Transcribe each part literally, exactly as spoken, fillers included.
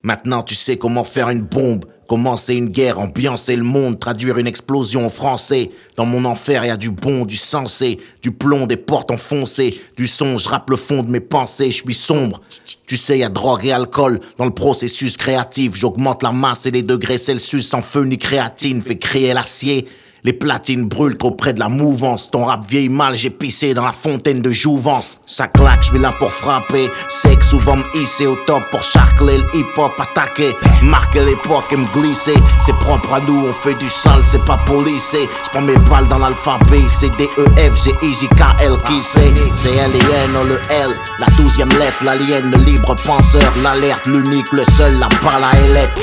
Maintenant tu sais comment faire une bombe, commencer une guerre, ambiancer le monde, traduire une explosion en français. Dans mon enfer y'a du bon, du sensé, du plomb, des portes enfoncées, du son, je rappe le fond de mes pensées, je suis sombre. Tu sais y'a drogue et alcool dans le processus créatif, j'augmente la masse et les degrés Celsius sans feu ni créatine, fait créer l'acier. Les platines brûlent trop près de la mouvance. Ton rap vieillit mal, j'ai pissé dans la fontaine de jouvence. Ça claque, j'suis là pour frapper. C'est que souvent me hisser au top pour charcler le hip-hop attaquer. Marquer l'époque et me glisser. C'est propre à nous, on fait du sale, c'est pas policé. J'prends mes balles dans l'alphabet. C'est D E F G I J K L qui c'est. C'est L et N, on le L. La douzième lettre, l'alien, le libre penseur. L'alerte, l'unique, le seul, la balle à ailette.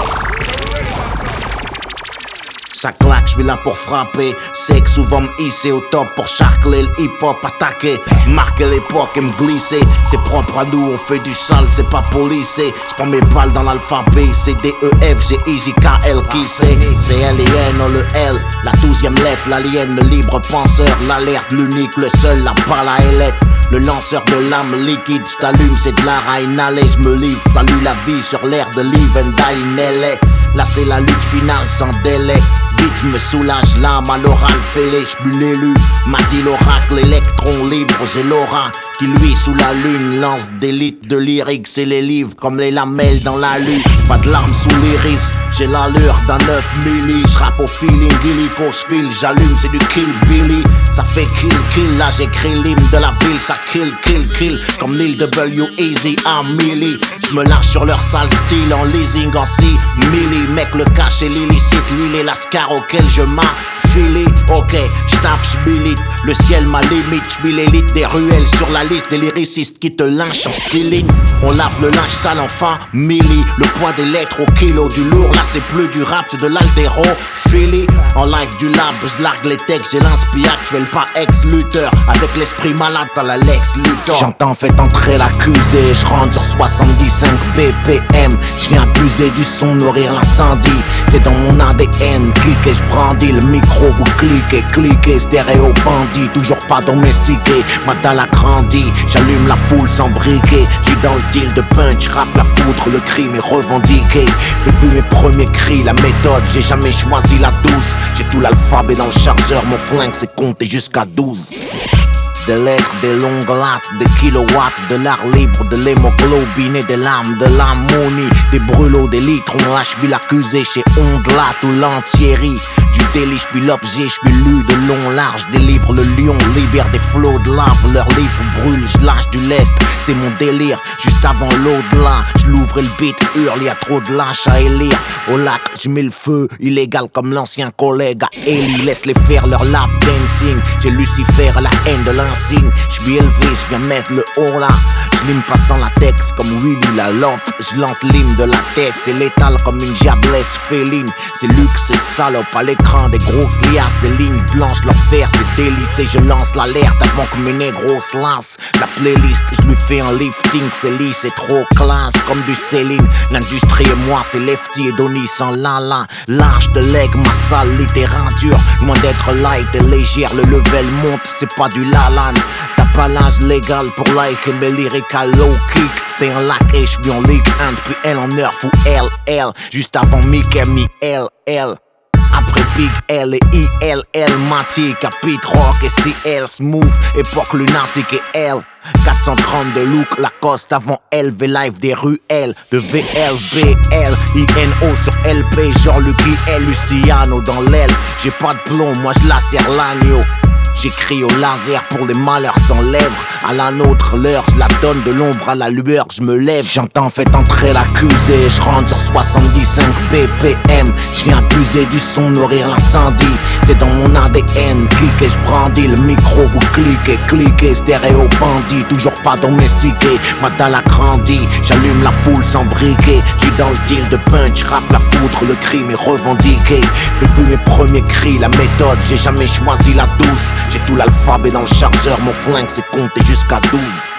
Ça claque, j'suis là pour frapper. C'est que souvent me hisser au top pour charcler le hip-hop attaquer. Marquer l'époque et me glisser. C'est propre à nous, on fait du sale, c'est pas policé. J'prends mes balles dans l'alphabet. C'est D E F G I J K L qui c'est. C'est L et N, on le L. La douzième lettre, l'alien, le libre penseur. L'alerte, l'unique, le seul, la balle à ailette. Le lanceur de l'âme liquide, j't'allume, c'est de l'art à inhaler. J'me livre, salut la vie sur l'air de Live and Die in L A. Là c'est la lutte finale sans délai. Vite je me soulage l'âme à l'oral fêlé. J'suis l'élu, m'a dit l'oracle, électron libre, j'ai l'aura qui lui sous la lune lance des litres de lyrics et les livres comme les lamelles dans la lune. Pas de larmes sous l'iris, j'ai l'allure d'un neuf milli. J'rappe au feeling, illico, j'file, j'allume, c'est du kill Billy. Ça fait kill kill, là j'écris l'hymne de la ville. Ça kill kill kill, comme l'île de W Easy à Millie. J'me lâche sur leur sale style en leasing en six milli. Mec le cash et l'illicite, l'huile et la scar auquel je m'affile. Ok, j'taffe, j'milite, le ciel ma limite. J'suis l'élite des ruelles sur la liste des lyricistes qui te lynchent en céline. On lave le linge sale en famille. Le poids des lettres au kilo du lourd. Là c'est plus du rap, c'est de l'altéro Philly. En live du lab, j'largue les textes. J'ai l'inspi actuel, pas ex-lutteur. Avec l'esprit malade dans la Lex Luthor. J'entends fait entrer l'accusé. J'rentre sur soixante-dix-cinq B P M. J'viens abuser du son, nourrir l'incendie. C'est dans mon A D N. Cliquez, j'brandis le micro, vous cliquez, cliquez. Stéréo bandit, toujours pas domestiqué. Ma dalle a grandi, j'allume la foule sans briquet. J'suis dans le deal de punch, rap la foudre, le crime est revendiqué. Depuis mes premiers cris, la méthode, j'ai jamais choisi la douce. J'ai tout l'alphabet dans le chargeur, mon flingue c'est compter jusqu'à douze. Des lettres, des longues lattes, des kilowatts, de l'art libre, de l'hémoglobine et des larmes, de l'ammonie, des brûlots, des litres. On lâche puis l'accusé chez Ondelat ou l'Antierry. Du délit, j'suis l'objet, j'suis lu de long large. Délivre le lion, libère des flots de lave. Leurs livres brûlent, j'lâche du lest, c'est mon délire. Juste avant l'au-delà, j'louvre le beat, hurle, y'a trop de lâches à élire. Au lac, j'mets le feu, illégal comme l'ancien collègue à Ellie. Laisse-les faire leur lap dancing. J'ai Lucifer à la haine de l'insigne. J'suis élevé, j'viens mettre le haut là. J'lime pas sans latex comme Willy la lampe. J'lance l'hymne de la tête, c'est létal comme une diablesse féline. C'est luxe, c'est salope à l'écran, des grosses liasses, des lignes blanches, leur faire c'est délicé. Je lance l'alerte avant que mes négros se lancent. La playlist, j'lui fais un lifting, c'est lisse, c'est trop classe comme du Céline. L'industrie et moi, c'est Lefty et Donny sans lala. Lâche de leg, ma sale littérature. Loin d'être light et légère, le level monte, c'est pas du lalan. T'as pas l'âge légal pour liker mes lyriques à low kick. T'es un lac et j'suis en Ligue un depuis L en Nerf ou L L. Juste avant Mickey, mi L L. Après Big L et I L L, Matic, à Pete Rock et C L, Smooth, époque lunatique et L. quatre cent trente de look, Lacoste avant L V Live des ruelles. De V L B L, I N O sur L P, genre Lucky L, Luciano dans l'aile. J'ai pas de plomb, moi j'lacère l'agneau. J'écris au laser pour les malheurs sans lèvres. À la nôtre, l'heure, je la donne de l'ombre à la lueur, je me lève. J'entends fait entrer l'accusé, je rentre sur soixante-dix-cinq B P M. J'viens abuser du son, nourrir l'incendie. C'est dans mon A D N, cliquez, j'brandis le micro, vous cliquez, cliquez. Stéréo bandit, toujours pas domestiqué. Ma dalle a grandi, j'allume la foule sans briquet. J'suis dans le deal de punch, rap la foudre, le crime est revendiqué. Depuis mes premiers cris, la méthode, j'ai jamais choisi la douce. J'ai tout l'alphabet dans le chargeur, mon flingue c'est compter jusqu'à douze.